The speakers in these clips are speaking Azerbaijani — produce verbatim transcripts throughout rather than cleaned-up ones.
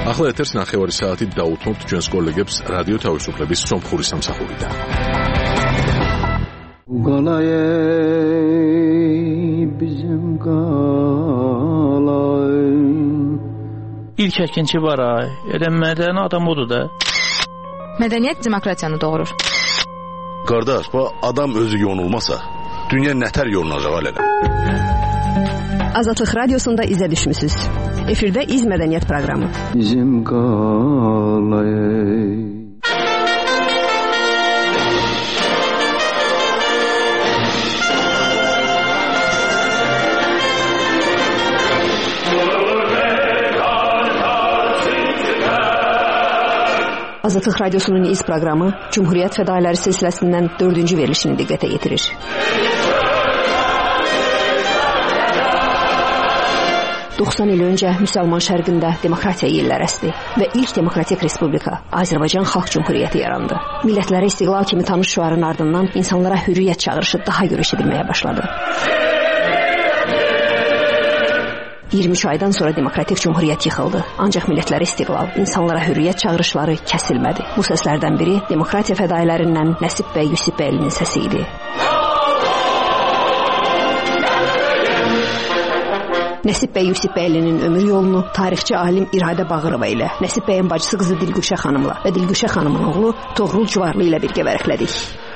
ახლა ეთერს ნახევარი საათი დაუთმობთ ჩვენს კოლეგებს რადიო თავისუფლების სომხური სამსახურიდან. İlk əkinçi var ay. Elə mədəni adam odur da. Mədəniyyət demokratiyanı doğurur. Qardaş, bu adam özü yonulmasa, dünya nətər yolunacaq hələ? Azadlıq Radiosunda izə düşmüsünüz. Efirdə İz Mədəniyyət proqramı. Bizim qalay. Azadlıq Radiosunun İz proqramı Cumhuriyyət Fədailəri silsiləsindən dördüncü verilişini diqqətə yetirir. doxsan il öncə müsəlman şərqində demokratiya yellər əsdi və ilk demokratik respublika Azərbaycan Xalq Cumhuriyyəti yarandı. Millətlərə istiqlal kimi tanış şüarın ardından insanlara hürriyyət çağırışı daha görə eşidilməyə başladı. iyirmi üç aydan sonra demokratik cumhuriyyət yıxıldı. Ancaq millətlərə istiqlal, insanlara hürriyyət çağırışları kəsilmədi. Bu səslərdən biri demokratiya fədailərindən Nəsib bəy Yusif bəylinin səsi idi. Nəsib bəy Yusif bəylinin ömür yolunu tarixçi alim İradə Bağırova ilə, Nəsib bəyin bacısı qızı Dilgüşə xanımla və Dilgüşə xanımın oğlu Toğrul Cuvarlı ilə birgə vərəqlədik.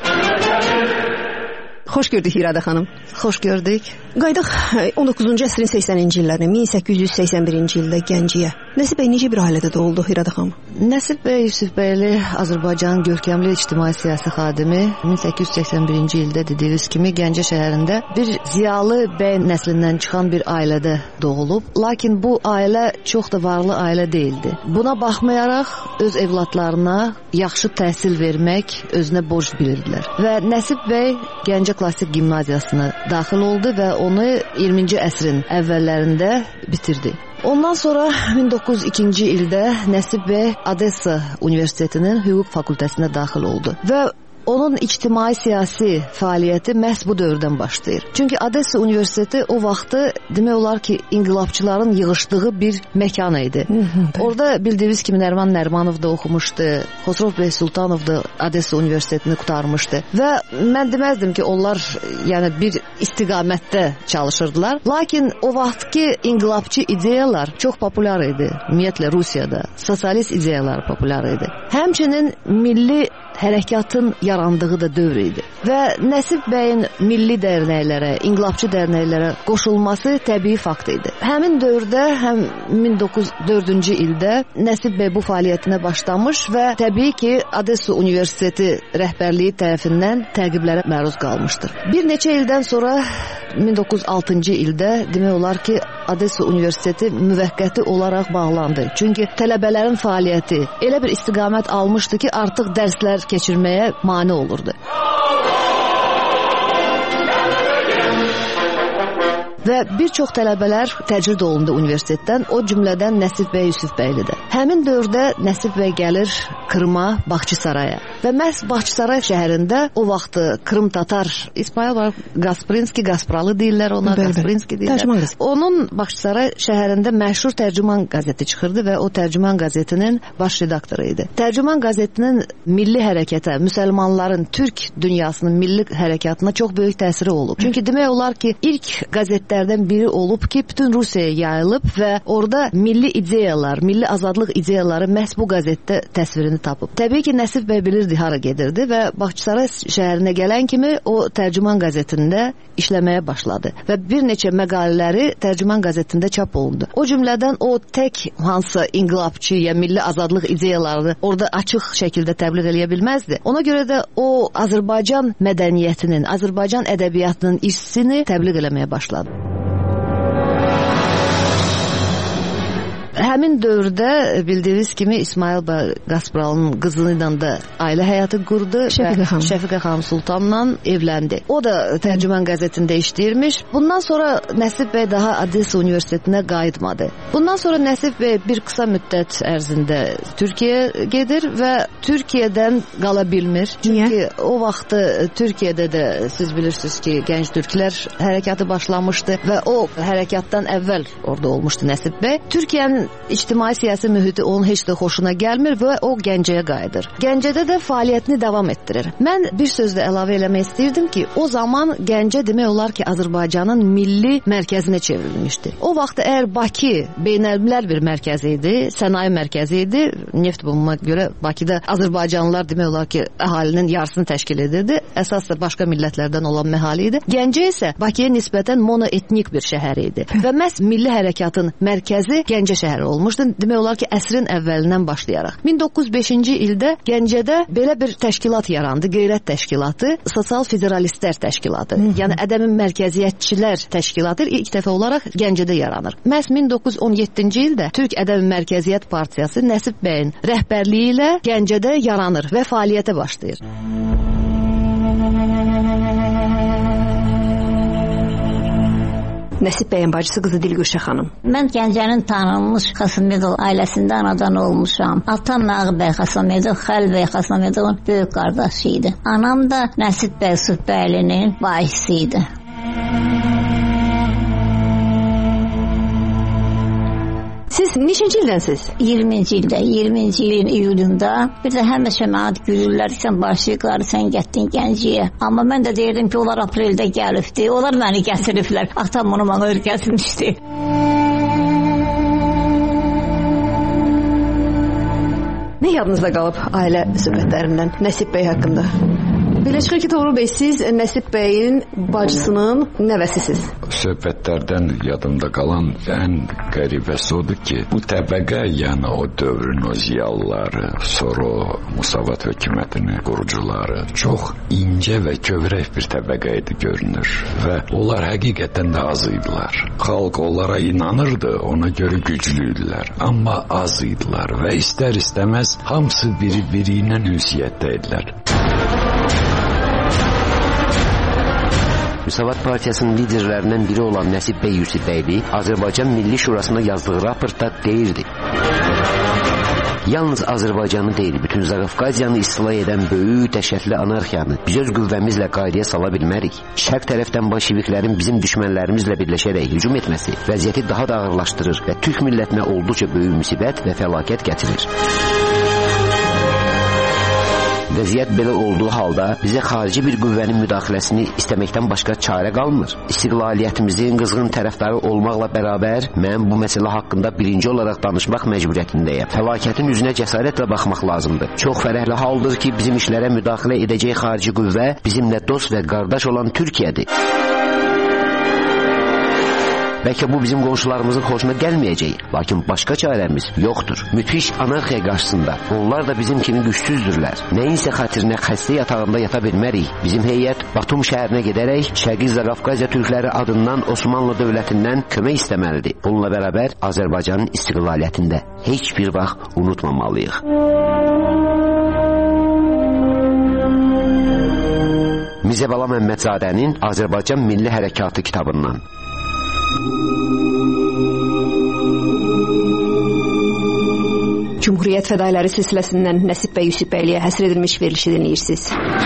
Xoş gördük İradə xanım. Xoş gördük. Qaydaq on doqquzuncu əsrin səksəninci illərinə, min səkkiz yüz səksən birinci ildə Gəncəyə. Nəsib bəy necə bir ailədə doğuldu İradə xanım? Nəsib bəy Yusif bəyli Azərbaycan görkəmli ictimai siyasi xadimi min səkkiz yüz səksən birinci ildə dediyiniz kimi Gəncə şəhərində bir ziyalı bəy nəslindən çıxan bir ailədə doğulub. Lakin bu ailə çox da varlı ailə değildi. Buna baxmayaraq öz evlatlarına yaxşı təhsil vermək özünə borc bilirdilər. Və Nəsib bəy Gəncə Klassik Gimnaziyasına daxil oldu və onu iyirminci əsrin əvvəllərində bitirdi. Ondan sonra min doqquz yüz ikinci ildə Nəsib bəy Odessa Universitetinin hüquq fakültəsinə daxil oldu və onun ictimai siyasi fəaliyyəti məhz bu dövrdən başlayır. Çünki Odessa Universiteti o vaxtı demək olar ki, inqilabçıların yığışdığı bir məkan idi. Orada bildiyiniz kimi Nərman Nərmanov da oxumuşdu, Xosrov bəy Sultanov da Odessa Universitetini qurtarmışdı və mən deməzdim ki, onlar yəni bir istiqamətdə çalışırdılar. Lakin o vaxtki inqilabçı ideyalar çox populyar idi. Ümumiyyətlə Rusiyada sosialist ideyalar populyar idi. Həmçinin milli hərəkatın yarandığı da dövr idi. Və Nəsib bəyin milli dərnəklərə, inqilabçı dərnəklərə qoşulması təbii fakt idi. Həmin dövrdə, həm min doqquz yüz dördüncü ildə Nəsib bəy bu fəaliyyətinə başlamış və təbii ki, Odessa Universiteti rəhbərliyi tərəfindən təqiblərə məruz qalmışdır. Bir neçə ildən sonra min doqquz yüz altıncı ildə demək olar ki, Odessa Universiteti müvəqqəti olaraq bağlandı. Çünki tələbələrin fəaliyyəti elə bir istiqamət almışdı ki, artıq dərslər keçirməyə mane olurdu. Və bir çox tələbələr təcrid olundu universitetdən, o cümlədən Nəsib bəy Yusif bəyli də. Həmin dövrdə Nəsib bəy gəlir Krıma, Baxçısaraya və məhz Baxçısaray şəhərində o vaxtı Krım Tatar İsmail var, Gasprinski, Gaspralı deyirlər ona, Gasprinski deyirlər. Onun Baxçısaray şəhərində məşhur Tərcüman qəzeti çıxırdı və o Tərcüman qəzetinin baş redaktoru idi. Tərcüman qəzetinin milli hərəkətə, müsəlmanların, Türk dünyasının milli hərəkatına çox böyük təsiri olub. Çünki demək olar ki, ilk qəzetlərdən biri olub ki, bütün Rusiyaya yayılıb və orada milli ideyalar, milli azadlıq ideyaları məhz bu qəzetdə təsvirini tapıb. Təbii ki, Nəsib bəy bilirdi hara gedirdi və Baxçısaray şəhərinə gələn kimi o Tərcüman qəzetində işləməyə başladı və bir neçə məqalələri Tərcüman qəzetində çap olundu. O cümlədən o tək hansısa inqilabçı ya milli azadlıq ideyalarını orada açıq şəkildə təbliğ eləyə bilməzdi. Ona görə də o Azərbaycan mədəniyyətinin, Azərbaycan ədəbiyyatının işçisini təbliğ eləməyə başladı. Həmin dövrdə bildiyiniz kimi İsmail bəy Gaspralının qızı ilə də ailə həyatı qurdu. Şəfiqə xanım. Şəfiqə xanım Sultanla evləndi. O da Tərcüman qəzetində işləyirmiş. Bundan sonra Nəsib bəy daha Odessa Universitetinə qayıtmadı. Bundan sonra Nəsib bəy bir qısa müddət ərzində Türkiyəyə gedir və Türkiyədən qala bilmir. Çünki Niyə? O vaxtı Türkiyədə də siz bilirsiniz ki, gənc türklər hərəkatı başlamışdı və o hərəkatdan əvvəl orada olmuşdu Nəsib bəy. Türkiyənin ictimai siyasi mühiti onun heç də xoşuna gəlmir və o Gəncəyə qayıdır. Gəncədə də fəaliyyətini davam etdirir. Mən bir sözlə əlavə eləmək istəyirdim ki, o zaman Gəncə demək olar ki, Azərbaycanın milli mərkəzinə çevrilmişdi. O vaxt əgər Bakı beynəlmiləl bir mərkəz idi, sənaye mərkəzi idi, neft bulunma görə Bakıda Azərbaycanlılar demək olar ki, əhalinin yarısını təşkil edirdi. Əsas da başqa millətlərdən olan məhali idi. Gəncə isə Bakıya nisbətən monoetnik bir şəhər idi. Və məhz milli hərəkatın mərkəzi Gəncə şəhəri olmuşdu. Demək olar ki, əsrin əvvəlindən başlayaraq. min doqquz yüz beşinci ildə Gəncədə belə bir təşkilat yarandı, Qeyrət təşkilatı, Sosial Federalistlər təşkilatı. Hı -hı. Yəni ədəmin mərkəziyyətçilər təşkilatı ilk dəfə olaraq Gəncədə yaranır. Məhz min doqquz yüz on yeddinci ildə Türk Ədəbi Mərkəziyyət Partiyası Nəsib bəyin rəhbərliyi ilə Gəncədə yaranır və fəaliyyətə başlayır. Nəsib bəyin bacısı qızı Dilgüşə xanım. Mən Gəncənin tanınmış Xasomedov ailəsində anadan olmuşam. Atam Nağı bəy Xasomedov, Xəl bəy Xasomedovun böyük qardaşı idi. Anam da Nəsib bəy Sübbəylinin bacısı idi. Siz neçinci ildənsiz? iyirminci ildə, iyirminci ilin iyulunda bir də həmişə mənə gülürlər ki, sən başlayıqları sən getdin Gəncəyə. Amma mən də deyirdim ki, onlar apreldə gəlibdi. Onlar məni gətiriblər. Atam onu mənə öyrətmişdi. Nə yadınızda qalıb ailə söhbətlərindən Nəsib bəy haqqında? Belə çıxır ki, Toğrul bəy, siz Nəsib bəyin bacısının nəvəsisiz. Söhbətlərdən yadımda qalan ən qəribəsi odur ki, bu təbəqə, yəni o dövrün o ziyalıları, sonra o Musavat hökumətinin qurucuları çox incə və kövrək bir təbəqə idi görünür və onlar həqiqətən də az idilər. Xalq onlara inanırdı, ona görə güclüydülər, amma az idilər və istər-istəməz hamısı biri-biri ilə ünsiyyətdə idilər. Müsavat Partiyasının liderlərindən biri olan Nəsib bəy Yusifbəyli Azərbaycan Milli Şurasına yazdığı raportda deyirdi: yalnız Azərbaycanı deyil, bütün Zaqafqaziyanı istila edən böyük dəhşətli anarxiyanı biz öz qüvvəmizlə qaydaya sala bilmərik. Şərq tərəfdən bolşeviklərin bizim düşmənlərimizlə birləşərək hücum etməsi vəziyyəti daha da ağırlaşdırır və Türk millətinə olduqca böyük müsibət və fəlakət gətirir. Vəziyyət belə olduğu halda bizə xarici bir qüvvənin müdaxiləsini istəməkdən başqa çarə qalmır. İstiqlaliyyətimizin qızğın tərəfdarı olmaqla bərabər mən bu məsələ haqqında birinci olaraq danışmaq məcburiyyətindəyəm. Fəlakətin üzünə cəsarətlə baxmaq lazımdır. Çox fərəhli haldır ki, bizim işlərə müdaxilə edəcək xarici qüvvə bizimlə dost və qardaş olan Türkiyədir. Bəlkə bu bizim qonşularımızın xoşuna gəlməyəcək, lakin başqa çarəmiz yoxdur. Müthiş anarxiya qarşısında onlar da bizim kimi gücsüzdürlər. Nəyinsə xatirinə xəstə yatağında yata bilmərik. Bizim heyət Batum şəhərinə gedərək Şərqi Zaqafqaziya türkləri adından Osmanlı dövlətindən kömək istəməlidir. Bununla bərabər Azərbaycanın istiqlaliyyətində heç bir vaxt unutmamalıyıq. Mirzə Bala Məmmədzadənin Azərbaycan Milli Hərəkatı kitabından. Cumhuriyyət fədailəri silsiləsindən Nəsib bəy Yusifbəyliyə həsr edilmiş verilişi dinləyirsiniz.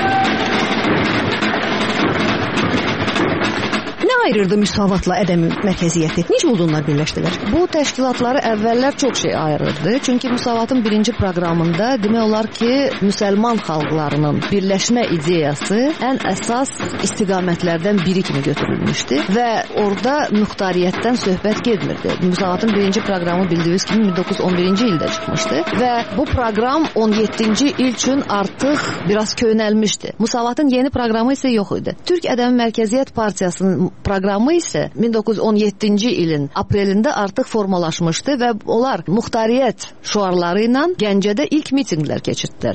Ayırırdı Müsavatla ədəmi mərkəziyyəti. Necə oldular birləşdilər? Bu təşkilatları əvvəllər çox şey ayırırdı. Çünki Müsavatın birinci proqramında demək olar ki, müsəlman xalqlarının birləşmə ideyası ən əsas istiqamətlərdən biri kimi götürülmüşdü və orada muxtariyyətdən söhbət getmirdi. Müsavatın birinci proqramı bildiyiniz kimi min doqquz yüz on birinci ildə çıxmışdı və bu proqram on yeddinci il üçün artıq biraz köhnəlmişdi. Müsavatın yeni proqramı isə yox idi. Türk Ədəmi Mərkəziyyət Partiyasının proqramı isə min doqquz yüz on yeddinci ilin aprelində artıq formalaşmışdı və onlar muxtariyyət şüarları ilə Gəncədə ilk mitinqlər keçirdilər.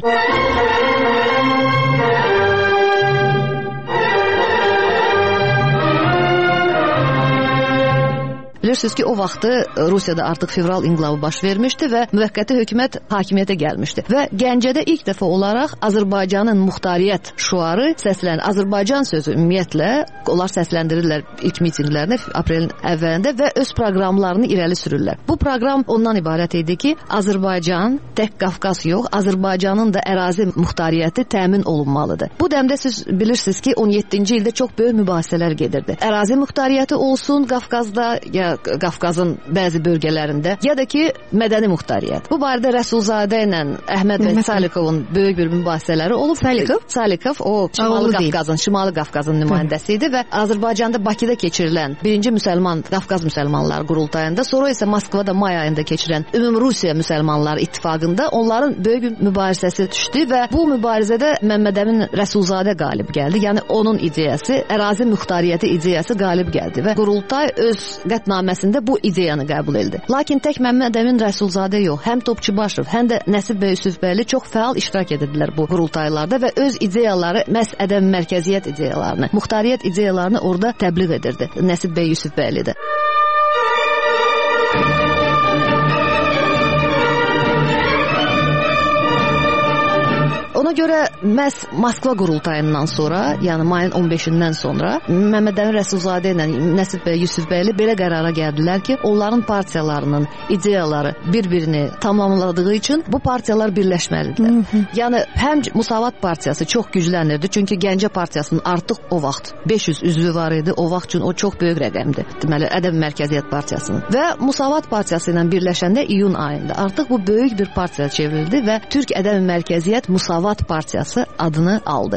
Bilirsiniz ki, o vaxtı Rusiyada artıq fevral inqilabı baş vermişdi və müvəqqəti hökumət hakimiyyətə gəlmişdi. Və Gəncədə ilk dəfə olaraq Azərbaycanın muxtariyyət şüarı səslənir. Azərbaycan sözü ümumiyyətlə onlar səsləndirirlər ilk mitinqlərini aprelin əvvəlində və öz proqramlarını irəli sürürlər. Bu proqram ondan ibarət idi ki, Azərbaycan tək Qafqaz yox, Azərbaycanın da ərazi muxtariyyəti təmin olunmalıdır. Bu dəmdə siz bilirsiniz ki, on yeddinci ildə çox böyük mübahisələr gedirdi. Ərazi muxtariyyəti olsun Qafqazda, ya Qafqazın bəzi bölgələrində, ya da ki, mədəni muxtariyyət. Bu barədə Rəsulzadə ilə Əhməd bəy Salikovun böyük bir mübahisələri olub. Salikov? Salikov o Şimali Qafqazın, Şimali Qafqazın nümayəndəsi idi və Azərbaycanda Bakıda keçirilən birinci müsəlman Qafqaz müsəlmanları qurultayında, sonra isə Moskvada may ayında keçirilən Ümumrusiya müsəlmanları ittifaqında onların böyük bir mübarizəsi düşdü və bu mübarizədə Məmməd Əmin Rəsulzadə qalib gəldi. Yəni onun ideyası, ərazi muxtariyyəti ideyası qalib gəldi və qurultay öz qətnaməsində bu ideyanı qəbul etdi. Lakin tək Məmməd Əmin Rəsulzadə yox, həm Topçubaşov, həm də Nəsib bəy Yusifbəyli çox fəal iştirak edirdilər bu qurultaylarda və öz ideyaları, məhz ədəm mərkəziyyət ideyalarını, muxtariyyət ideyalarını orada təbliğ edirdi Nəsib bəy Yusifbəyli də. Ona görə məhz Moskva qurultayından sonra, yəni mayın on beşindən sonra Məmməd Əmin Rəsulzadə ilə Nəsib bəy Yusifbəyli belə qərara gəldilər ki, onların partiyalarının ideyaları bir-birini tamamladığı üçün bu partiyalar birləşməlidirlər. Hı -hı. Yəni həm Musavat partiyası çox güclənirdi, çünki Gəncə partiyasının artıq o vaxt beş yüz üzvü var idi. O vaxt üçün o çox böyük rəqəmdir. Deməli, Ədəm Mərkəziyyət partiyasının və Musavat partiyası ilə birləşəndə iyun ayında artıq bu böyük bir partiya çevrildi və Türk Ədəm Mərkəziyyət Musavat partiyası adını aldı.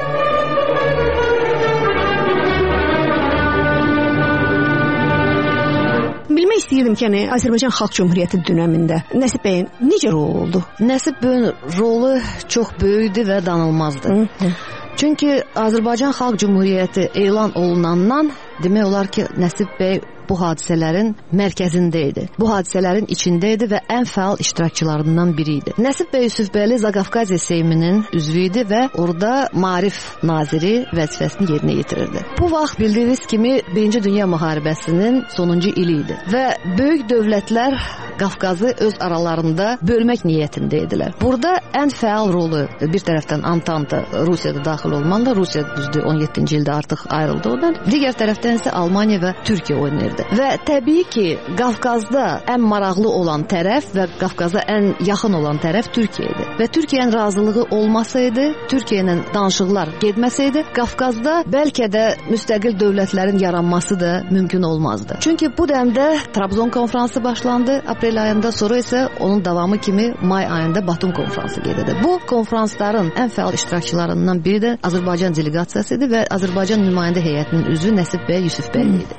Bilmək istəyirdim ki, yəni Azərbaycan Xalq Cümhuriyyəti dövründə Nəsib bəyin necə rolu oldu? Nəsib bəyin rolu çox böyükdü və danılmazdı. Hı -hı. Çünki Azərbaycan Xalq Cümhuriyyəti elan olunandan demək olar ki, Nəsib bəy bu hadisələrin mərkəzində idi. Bu hadisələrin içində idi və ən fəal iştirakçılarından biri idi. Nəsib bəy Yusifbəyli Zaqafqaziya Seyminin üzvü idi və orada Maarif naziri vəzifəsini yerinə yetirirdi. Bu vaxt bildiyiniz kimi Birinci Dünya müharibəsinin sonuncu ili idi və böyük dövlətlər Qafqazı öz aralarında bölmək niyyətində idilər. Burada ən fəal rolu bir tərəfdən Antanta, Rusiyada daxil olmaqla, Rusiya düzdür on yeddinci ildə artıq ayrıldı oradan. Digər tərəfdən isə Almaniya və Türkiyə oynayırdı. Və təbii ki, Qafqazda ən maraqlı olan tərəf və Qafqaza ən yaxın olan tərəf Türkiyə idi. Və Türkiyənin razılığı olmasaydı, Türkiyə ilə danışıqlar getməsəydi, Qafqazda bəlkə də müstəqil dövlətlərin yaranması da mümkün olmazdı. Çünki bu dəmdə Trabzon konfransı başlandı aprel ayında, sonra isə onun davamı kimi may ayında Batum konfransı gedirdi. Bu konfransların ən fəal iştirakçılarından biri də Azərbaycan delegasiyası idi və Azərbaycan nümayəndə heyətinin üzvü Nəsib bəy Yusifbəyli idi.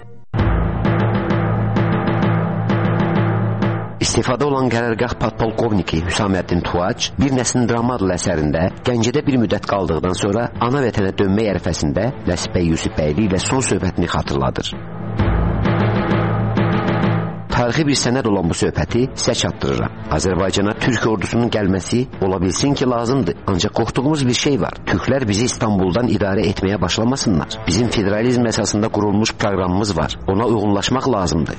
İstifada olan qərargah podpolkovniki Hüsaməddin Tuac Bir Nəslin Drama adlı əsərində Gəncədə bir müddət qaldıqdan sonra ana vətənə dönmək ərəfəsində Nəsib bəy Yusifbəyli ilə son söhbətini xatırladır. Tarixi bir sənəd olan bu söhbəti sizə çatdırıram. Azərbaycana Türk ordusunun gəlməsi ola bilsin ki lazımdır. Ancaq qorxduğumuz bir şey var. Türklər bizi İstanbuldan idarə etməyə başlamasınlar. Bizim federalizm əsasında qurulmuş proqramımız var. Ona uyğunlaşmaq lazımdır.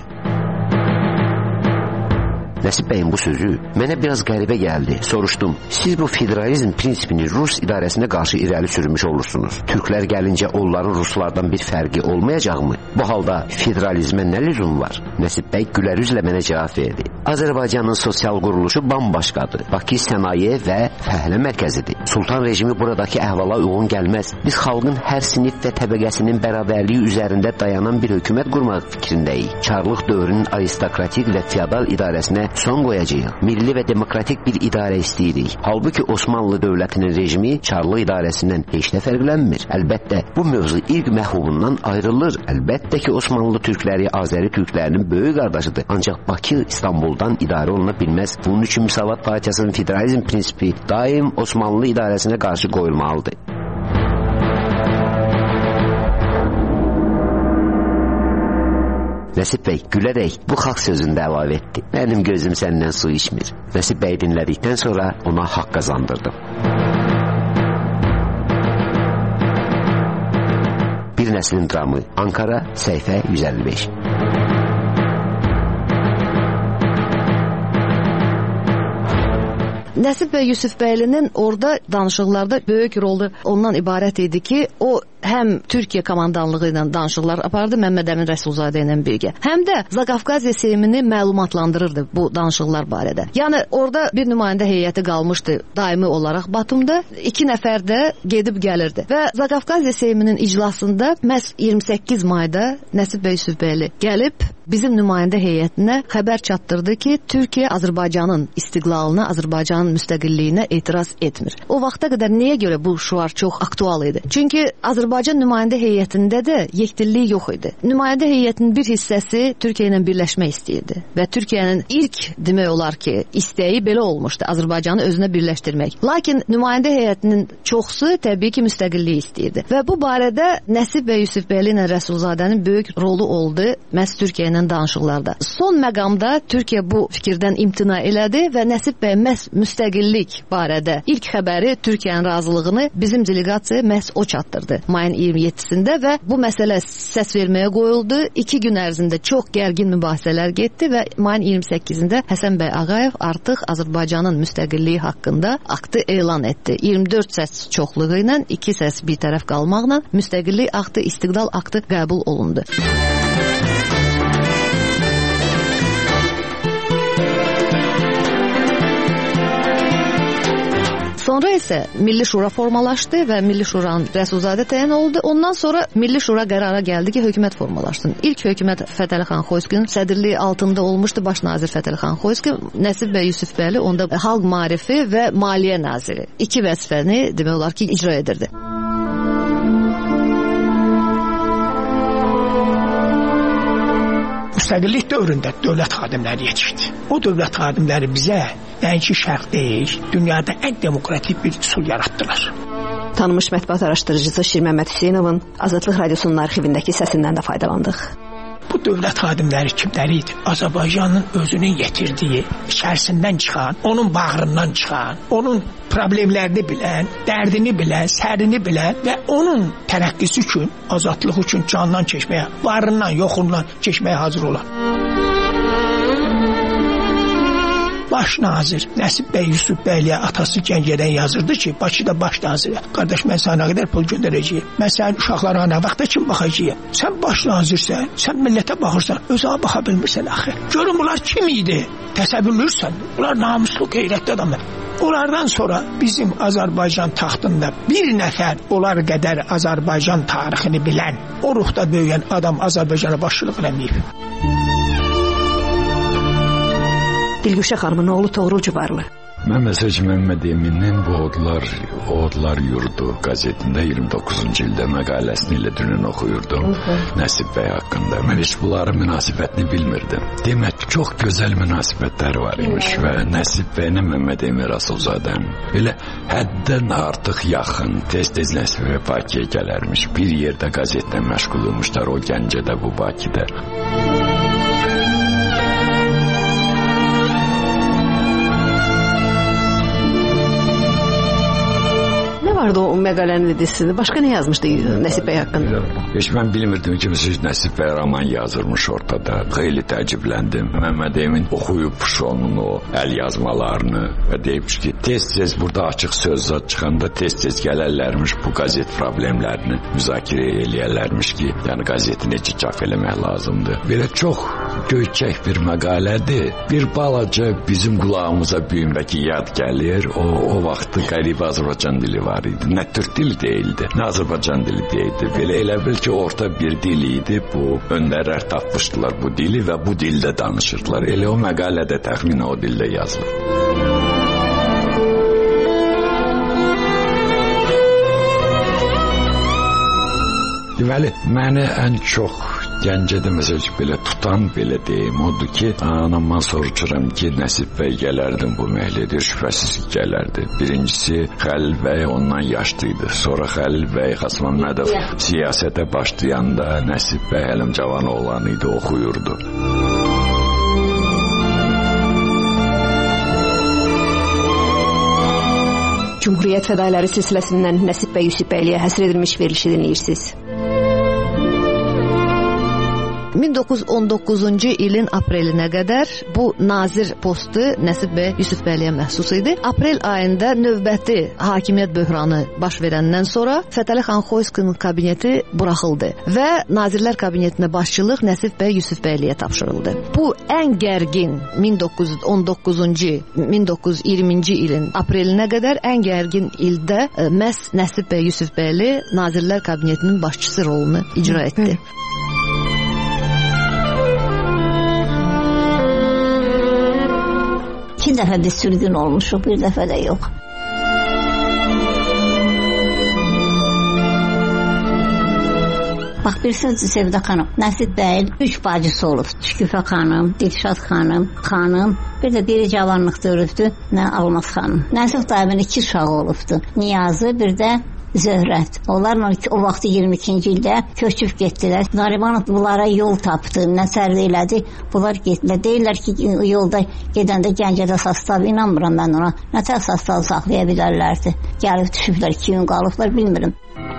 Nəsib bəyin bu sözü mənə biraz qəribə gəldi. Soruşdum, siz bu federalizm prinsipini Rus idarəsinə qarşı irəli sürmüş olursunuz. Türklər gəlincə onların Ruslardan bir fərqi olmayacaqmı? Bu halda federalizmə nə lüzum var? Nəsib bəy gülərüzlə mənə cavab verdi. Azərbaycanın sosial quruluşu bambaşqadır. Bakı sənaye və fəhlə mərkəzidir. Sultan rejimi buradakı əhvala uyğun gəlməz. Biz xalqın hər sinif və təbəqəsinin bərabərliyi üzərində dayanan bir hökumət qurmaq fikrindəyik. Çarlıq dövrünün aristokratik və feodal idarəsinə son qoyacağıq. Milli və demokratik bir idarə istəyirik. Halbuki Osmanlı dövlətinin rejimi Çarlıq idarəsindən heç də fərqlənmir. Əlbəttə, bu mövzu ilk məhvubundan ayrılır. Əlbəttə ki, Osmanlı türkləri Azəri türklərinin böyük qardaşıdır. Ancaq Bakı İstanbuldan idarə oluna bilməz. Bunun üçün Müsavat partiyasının federalizm prinsipi daim Osmanlı idarəsinə qarşı qoyulmalıdır. Nəsib bəy gülərək bu xalq sözündə əlavə etdi. Mənim gözüm səndən su içmir. Nəsib bəy dinlədikdən sonra ona haqq qazandırdım. Bir Nəslin Dramı, Ankara, səhifə yüz əlli beş. Nəsib bəy Yusifbəylinin orada danışıqlarda böyük rolu ondan ibarət idi ki, o həm Türkiyə komandanlığı ilə danışıqlar apardı Məmməd Əmin Rəsulzadə ilə birgə. Həm də Zaqafqaziya Seymini məlumatlandırırdı bu danışıqlar barədə. Yəni orada bir nümayəndə heyəti qalmışdı daimi olaraq Batumda. İki nəfər də gedib gəlirdi. Və Zaqafqaziya Seyminin iclasında məhz iyirmi səkkiz mayda Nəsib bəy Yusufbəyli gəlib bizim nümayəndə heyətinə xəbər çatdırdı ki, Türkiyə Azərbaycanın istiqlalına, Azərbaycanın müstəqilliyinə etiraz etmir. O vaxta qədər nəyə görə bu şüar çox aktual idi? Çünki Azərbaycan nümayəndə heyətində də yekdillik yox idi. Nümayəndə heyətinin bir hissəsi Türkiyə ilə birləşmək istəyirdi və Türkiyənin ilk demək olar ki, istəyi belə olmuşdu, Azərbaycanı özünə birləşdirmək. Lakin nümayəndə heyətinin çoxsu təbii ki, müstəqillik istəyirdi. Və bu barədə Nəsib bəy Yusufbəyli ilə Rəsulzadənin böyük rolu oldu məhz Türkiyə ilə danışıqlarda. Son məqamda Türkiyə bu fikirdən imtina elədi və Nəsib bəy məhz müstəqillik barədə ilk xəbəri Türkiyənin razılığını bizim delegasiya məhz o çatdırdı mayın iyirmi yeddisində və bu məsələ səs verməyə qoyuldu. İki gün ərzində çox gərgin mübahisələr getdi və mayın iyirmi səkkizində Həsən bəy Ağayev artıq Azərbaycanın müstəqilliyi haqqında aktı elan etdi. iyirmi dörd səs çoxluğu ilə iki səs bir tərəf qalmaqla müstəqillik aktı, istiqlal aktı qəbul olundu. Sonra isə Milli Şura formalaşdı və Milli Şuranın Rəsulzadə təyin oldu. Ondan sonra Milli Şura qərara gəldi ki, hökumət formalaşsın. İlk hökumət Fətəli xan Xoyskinin sədrliyi altında olmuşdu baş nazir Fətəli xan Xoyski. Nəsib bəy Yusufbəyli onda xalq maarifi və maliyyə naziri. İki vəzifəni demək olar ki, icra edirdi. Müstəqillik dövründə dövlət xadimləri yetişdi. O dövlət xadimləri bizə, yəni ki, şərq deyil, dünyada ən demokratik bir üsul yaratdılar. Tanınmış mətbuat araşdırıcısı Şir Məmməd Hüseynovun Azadlıq Radiosunun arxivindəki səsindən də faydalandıq. Bu dövlət xadimləri kimləri idi? Azərbaycanın özünün yetirdiyi, içərisindən çıxan, onun bağrından çıxan, onun problemlərini bilən, dərdini bilən, sərini bilən və onun tərəqqisi üçün, azadlıq üçün candan keçməyə, varından, yoxundan keçməyə hazır olan. Baş nazir Nəsib bəy Yusufbəyliyə atası Gəncədən yazırdı ki, Bakıda baş nazirə, qardaş mən sana qədər pul göndərəcəyim, mən sənin uşaqlara nə vaxta kim baxacağım, sən baş nazirsən, sən millətə baxırsan, özə baxa bilmirsən axı. Görün bunlar kim idi? Təsəvvürlürsən, bunlar namuslu, qeyrətli adamlar. Onlardan sonra bizim Azərbaycan taxtında bir nəfər onlar qədər Azərbaycan tarixini bilən, o ruhda böyüyən adam Azərbaycana başçılıq eləməyib. Dilgüşə xanımın oğlu Toğrul Cubarlı. Mən məsəl Məmməd Əminin bu Odlar, Odlar Yurdu qəzetində iyirmi doqquzuncu ildə məqaləsini ilə dünən oxuyurdum. Nəsib bəy haqqında. Mən heç bunların münasibətini bilmirdim. Demək, çox gözəl münasibətlər var imiş və Nəsib bəylə Məmməd Əmin Rəsulzadənin belə həddən artıq yaxın, tez-tez Nəsib bəy Bakıya gələrmiş. Bir yerdə qəzetlə məşğul olmuşlar, o Gəncədə, bu Bakıda. Vardı o məqalənin edilsiniz. Başqa nə yazmışdı Nəsib bəy haqqında? Heç mən bilmirdim ki, Nəsib bəy roman yazırmış ortada. Xeyli təəccübləndim. Məmməd Əmin oxuyub onun o əl yazmalarını və deyib ki, tez-tez burada açıq sözlər çıxanda tez-tez gələrlərmiş bu qəzet problemlərini müzakirə eləyərlərmiş ki, yəni qəzeti necə çap eləmək lazımdır. Belə çox göyçək bir məqalədir. Bir balaca bizim qulağımıza büyümdəki yad gəlir. O, o vaxtı qəribə Azərbaycan dili var idi. Nə Türk dili deyildi, nə Azərbaycan dili deyildi. Belə elə bil ki, orta bir dil idi. Bu öndərlər tapmışdılar bu dili və bu dildə danışırdılar. Elə o məqalədə təxminən o dildə yazılır. Deməli, məni ən çox Gəncədə məsəl ki, belə tutan, belə deyim, odur ki, anamdan soruşuram ki, Nəsib bəy gələrdim bu məhlidir, şübhəsiz ki, gələrdi. Birincisi, Xəlil bəy ondan yaşlıydı. Sonra Xəlil bəy Xasməmmədov siyasətə başlayanda Nəsib bəy hələm cavan oğlan idi, oxuyurdu. Cumhuriyyət fədailəri silsiləsindən Nəsib bəy Yusufbəyliyə həsr edilmiş verilişi dinləyirsiniz. min doqquz yüz on doqquzuncu ilin aprelinə qədər bu nazir postu Nəsib bəy Yusifbəyliyə məxsus idi. Aprel ayında növbəti hakimiyyət böhranı baş verəndən sonra Fətəli xan Xoyskinin kabineti buraxıldı və Nazirlər Kabinetinə başçılıq Nəsib bəy Yusifbəyliyə tapşırıldı. Bu ən gərgin min doqquz yüz on doqquzuncu min doqquz yüz iyirminci ilin aprelinə qədər ən gərgin ildə ə, məhz Nəsib bəy Yusifbəyli Nazirlər Kabinetinin başçısı rolunu icra etdi. İki dəfə biz sürgün olmuşuq, bir dəfə də yox. Bax, bilirsiniz Sevda xanım, Nəsib bəyin üç bacısı olub. Şüküfə xanım, Dilşad xanım, xanım, bir də biri cavanlıqda ölübdü, nə Almaz xanım. Nəsib dayımın iki uşağı olubdu. Niyazı, bir də Zöhrət. Onlarla o vaxtı iyirmi ikinci ildə köçüb getdilər. Narimanov bunlara yol tapdı, nəsərli elədi. Bunlar getdilər. Deyirlər ki, yolda gedəndə Gəncədə sastav, inanmıram mən ona. Nətər sastav saxlaya bilərlərdi. Gəlib düşüblər, iki gün qalıblar, bilmirim.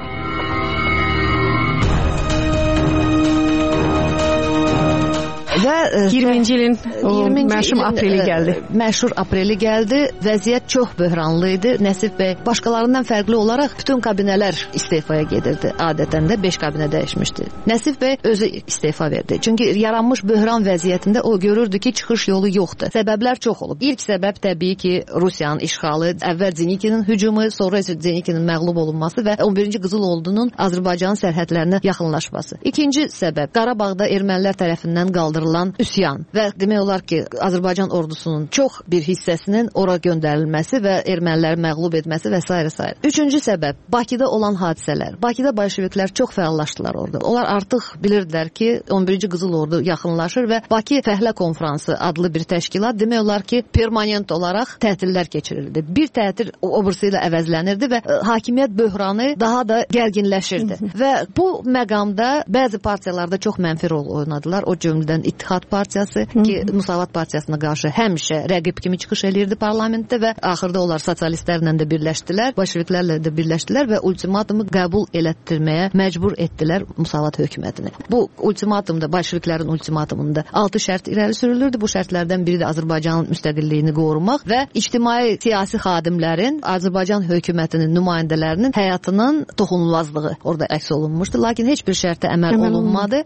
Və iyirminci ilin o məşhur apreli gəldi. Məşhur apreli gəldi. Vəziyyət çox böhranlı idi. Nəsib bəy başqalarından fərqli olaraq bütün kabinələr istefaya gedirdi. Adətən də beş kabinə dəyişmişdi. Nəsib bəy özü istefa verdi. Çünki yaranmış böhran vəziyyətində o görürdü ki, çıxış yolu yoxdur. Səbəblər çox olub. İlk səbəb təbii ki, Rusiyanın işğalı, əvvəl Denikinin hücumu, sonra isə Denikinin məğlub olunması və on birinci Qızıl Ordunun Azərbaycanın sərhədlərinə yaxınlaşması. İkinci səbəb Qarabağda ermənilər tərəfindən qaldırılan üsyan və demək olar ki, Azərbaycan ordusunun çox bir hissəsinin ora göndərilməsi və erməniləri məğlub etməsi və s. s. Üçüncü səbəb Bakıda olan hadisələr. Bakıda bolşeviklər çox fəallaşdılar orada. Onlar artıq bilirdilər ki, on birinci Qızıl Ordu yaxınlaşır və Bakı Fəhlə Konfransı adlı bir təşkilat demək olar ki, permanent olaraq tətillər keçirildi. Bir tətil o birisi ilə əvəzlənirdi və hakimiyyət böhranı daha da gərginləşirdi. Və bu məqamda bəzi partiyalarda çox mənfi rol oynadılar. O cümlədən İttihad Partiyası ki, Musavat Partiyasına qarşı həmişə rəqib kimi çıxış eləyirdi parlamentdə və axırda onlar sosialistlərlə də birləşdilər, bolşeviklərlə də birləşdilər və ultimatumu qəbul elətdirməyə məcbur etdilər Musavat hökumətini. Bu ultimatumda, bolşeviklərin ultimatumunda altı şərt irəli sürülürdü. Bu şərtlərdən biri də Azərbaycanın müstəqilliyini qorumaq və ictimai siyasi xadimlərin, Azərbaycan hökumətinin nümayəndələrinin həyatının toxunulmazlığı orada əks olunmuşdu. Lakin heç bir şərtə əməl olunmadı.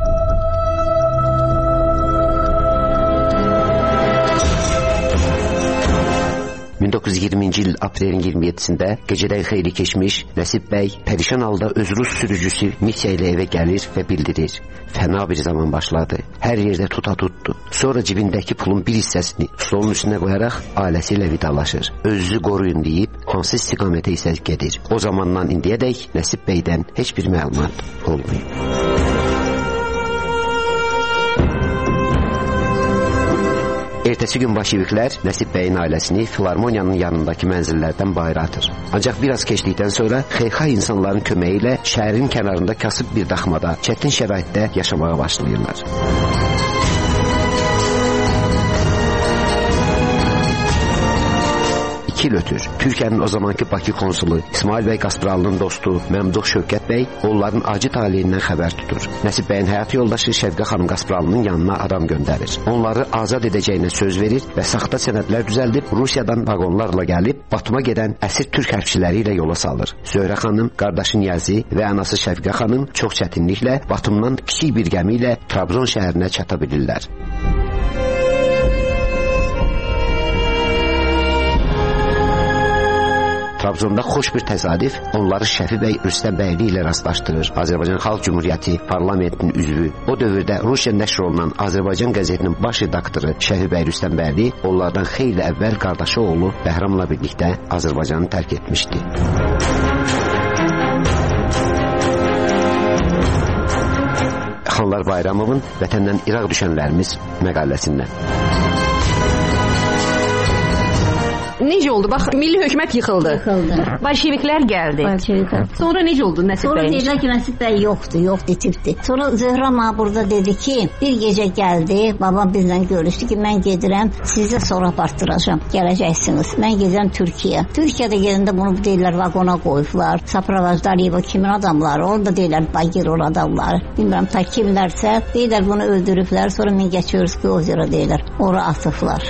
min doqquz yüz iyirminci il aprelin iyirmi yeddisində gecədən xeyli keçmiş Nəsib bəy pərişan halda öz rus sürücüsü Mitya ilə evə gəlir və bildirir. Fəna bir zaman başladı. Hər yerdə tuta tutdu. Sonra cibindəki pulun bir hissəsini stolun üstünə qoyaraq ailəsi ilə vidalaşır. Özünüzü qoruyun deyib hansı istiqamətə isə gedir. O zamandan indiyədək Nəsib bəydən heç bir məlumat olmayıb. Ertəsi gün bolşeviklər Nəsib bəyin ailəsini filarmoniyanın yanındakı mənzillərdən bayıra atır. Ancaq biraz keçdikdən sonra xeyirxah insanların köməyi ilə şəhərin kənarında kasıb bir daxmada çətin şəraitdə yaşamağa başlayırlar. İki il ötür. Türkiyənin o zamanki Bakı konsulu İsmail bəy Qaspralı'nın dostu Məmduh Şövkət bəy onların acı talihindən xəbər tutur. Nəsib bəyin həyat yoldaşı Şəvqə xanım Qaspralı'nın yanına adam göndərir. Onları azad edəcəyinə söz verir və saxta sənədlər düzəldib Rusiyadan vaqonlarla gəlib Batuma gedən əsir türk hərbçiləri ilə yola salır. Zöhrə xanım, qardaşı Niyazi və anası Şəvqə xanım çox çətinliklə Batumdan kiçik bir gəmi ilə Trabzon şəhərinə çata bilirlər. Trabzonda xoş bir təsadüf onları Şəfi bəy Rüstəm bəyli ilə rastlaşdırır. Azərbaycan Xalq Cümhuriyyəti parlamentinin üzvü, o dövrdə Rusiya nəşr olunan Azərbaycan qəzetinin baş redaktoru Şəfi bəy Rüstəm bəyli onlardan xeyli əvvəl qardaşı oğlu Bəhramla birlikdə Azərbaycanı tərk etmişdi. Xanlar Bayramovun Vətəndən İraq düşənlərimiz məqaləsindən. necə oldu? Bax, milli hökumət yıxıldı. Yıxıldı. Bolşeviklər gəldi. Bolşeviklər. Sonra necə oldu Nəsib Sonra bəyin? dedilər ki, Nəsib bəy yoxdur, yox itibdi. Sonra Zöhrə mənə burada dedi ki, bir gecə gəldi, babam bizlə görüşdü ki, mən gedirəm, sizə sonra partıracam, gələcəksiniz. Mən gedirəm Türkiyə. Türkiyədə gedəndə bunu deyirlər, vaqona qoyublar. Sapravazlar, Yeva kimin adamları, onu da deyirlər, Bagirol adamları. Bilmirəm, ta kimlərsə, deyirlər, bunu öldürüblər, sonra Mingəçevski ozera deyirlər, ora atıblar.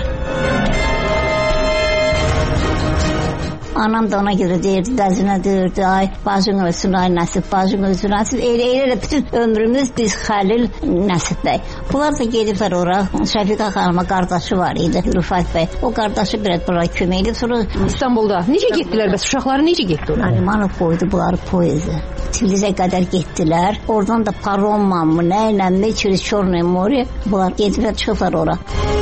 Anam da ona görə deyirdi, dəzinə deyirdi, ay bacın ölsün, ay Nəsib, bacın ölsün, Nəsib. Elə elə bütün ömrümüz biz Xəlil Nəsib bəy. Bunlar da gediblər ora. Şəfiqə xanıma qardaşı var idi, Rüfət bəy. O qardaşı biraz bura kömək edib. Sonra İstanbulda necə getdilər bəs? Uşaqları necə getdi ora? Alimanov qoydu bunları poyezi. Tiflisə qədər getdilər. Oradan da Paromma mı, nə ilə, nə через Çornoy Mori. Bunlar gediblər, çıxıblar ora.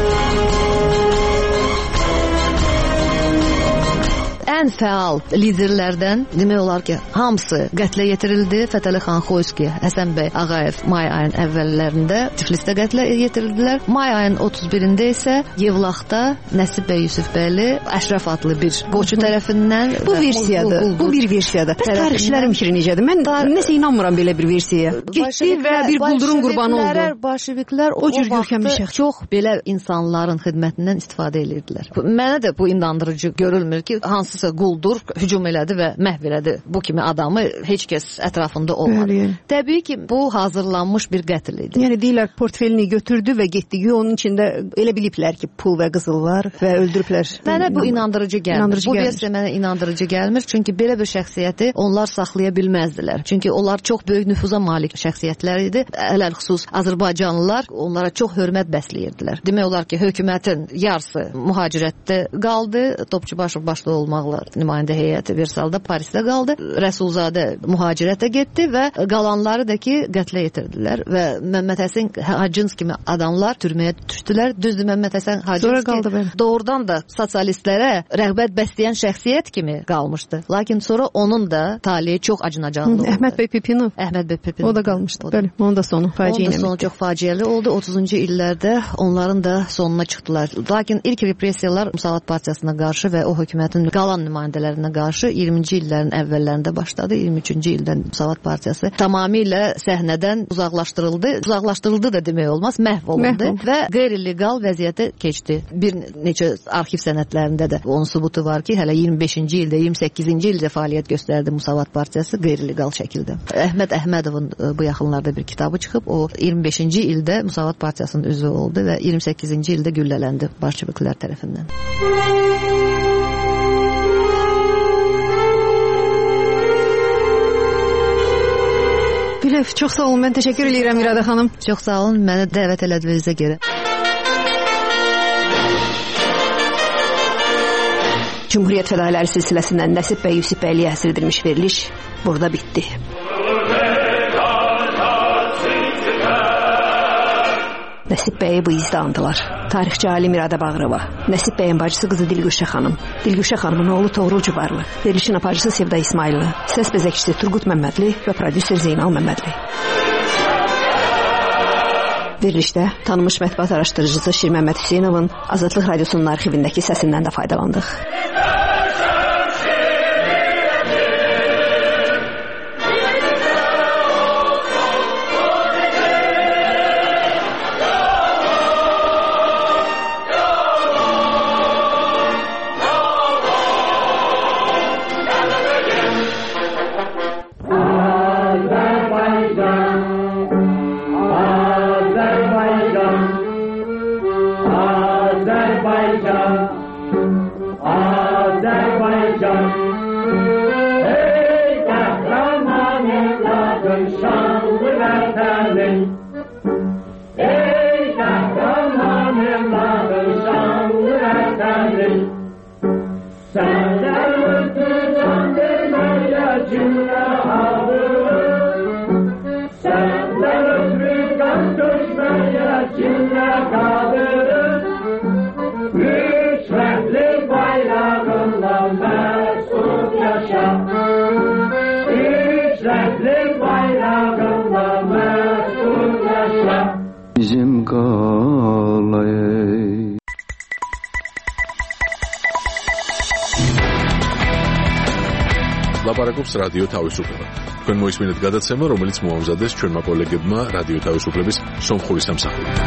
Ən fəal liderlərdən demək olar ki, hamısı qətlə yetirildi. Fətəli xan Xoyski, Həsən bəy Ağayev may ayın əvvəllərində Tiflisdə qətlə yetirildilər. May ayın otuz birində isə Yevlaxda Nəsib bəy Yusifbəyli Əşrəf adlı bir qoçu tərəfindən bu versiyadır. Bu bir versiyadır. Bəs tarixçilərin fikri necədir? Mən nəsə inanmıram belə bir versiyaya. Getdi və bir quldurun qurbanı oldu. Bolşeviklər o cür görkəmli şəxs çox belə insanların xidmətindən istifadə edirdilər. Mənə də bu inandırıcı görülmür ki, hansısa quldur hücum elədi və məhv elədi. Bu kimi adamı heç kəs ətrafında olmadı. Bəli. Təbii ki, bu hazırlanmış bir qətl idi. Yəni deyirlər, portfelini götürdü və getdi. Onun içində elə biliblər ki, pul və qızıl var və öldürüblər. Mənə bu inandırıcı gəlmir. İnandırıcı bu versiya mənə inandırıcı gəlmir. Çünki belə bir şəxsiyyəti onlar saxlaya bilməzdilər. Çünki onlar çox böyük nüfuza malik şəxsiyyətlər idi. Ələl-xüsus Azərbaycanlılar onlara çox hörmət bəsləyirdilər. Demək olar ki, hökumətin yarısı mühacirətdə qaldı. Topçubaşov başda olmaqla nümayəndə heyəti Versalda, Parisdə qaldı. Rəsulzadə mühacirətə getdi və qalanları da ki, qətlə yetirdilər və Məmməd Həsən Hacınski kimi adamlar türməyə düşdülər. Düzdür, Məmməd Həsən Hacınski doğrudan da sosialistlərə rəğbət bəsləyən şəxsiyyət kimi qalmışdı. Lakin sonra onun da taleyi çox acınacaqlı oldu. Əhməd bəy Pipinov. Əhməd bəy Pipinov. O da qalmışdı. Bəli, onun da sonu faciə ilə. Onun da sonu çox faciəli oldu. otuzuncu illərdə onların da sonuna çıxdılar. Lakin ilk repressiyalar Müsavat Partiyasına qarşı və o hökumətin qalan nümayəndələrinə qarşı iyirminci illərin əvvəllərində başladı. iyirmi üçüncü ildən Müsavat Partiyası tamamilə səhnədən uzaqlaşdırıldı. Uzaqlaşdırıldı da demək olmaz, məhv olundu və qeyri-legal vəziyyətə keçdi. Bir neçə arxiv sənədlərində də onun sübutu var ki, hələ iyirmi beşinci ildə, iyirmi səkkizinci ildə fəaliyyət göstərdi Müsavat Partiyası qeyri-legal şəkildə. Əhməd Əhmədovun bu yaxınlarda bir kitabı çıxıb, o iyirmi beşinci ildə Müsavat Partiyasının üzvü oldu və iyirmi səkkizinci ildə güllələndi bolşeviklər tərəfindən. Bilef, çox sağ olun. Mən təşəkkür edirəm İradə xanım. Çox sağ olun. Məni dəvət elədiyinizə görə. Cumhuriyyət fədailləri silsiləsindən Nəsib bəy Yusifbəyliyə həsr edilmiş veriliş burada bitdi. Nəsib bəyi bu izdə andılar. Tarixçi alim İradə Bağırova, Nəsib bəyin bacısı qızı Dilgüşə xanım, Dilgüşə xanımın oğlu Toğrul Cubarlı, verilişin aparıcısı Sevda İsmailli, səs bəzəkçisi Turqut Məmmədli və prodüser Zeynal Məmmədli. Verilişdə tanınmış mətbuat araşdırıcısı Şir Məmməd Hüseynovun Azadlıq Radiosunun arxivindəki səsindən də faydalandıq. Azerbaycan, Azerbaycan, ლაპარაკობს რადიო თავისუფლება. თქვენ მოისმინეთ გადაცემა, რომელიც მოამზადეს ჩვენმა კოლეგებმა რადიო თავისუფლების სომხური სამსახურით.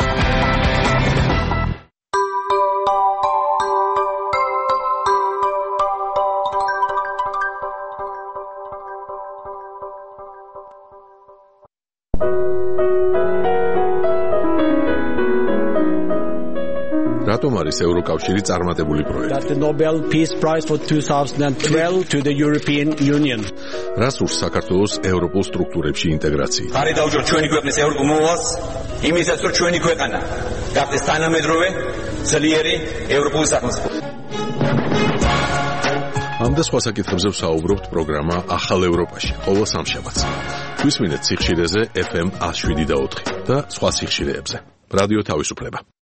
რატომ არის ევროკავშირი წარმატებული პროექტი? The Nobel Peace Prize for twenty twelve to the European Union. რას ურს საქართველოს ევროპულ სტრუქტურებში ინტეგრაცია? ხარი დაუჯო ჩვენი ქვეყნის ევროპულ მოვალს, იმისაც რომ ჩვენი ქვეყანა გახდეს თანამედროვე, ძლიერი ევროპული სახელმწიფო. ამ და სხვა საკითხებზე ვსაუბრობთ პროგრამა ახალ ევროპაში, ყოველ სამშაბათს. გვისმინეთ სიხშირეზე ეფ ემ one oh seven და ოთხი და სხვა სიხშირეებზე. რადიო თავისუფლება.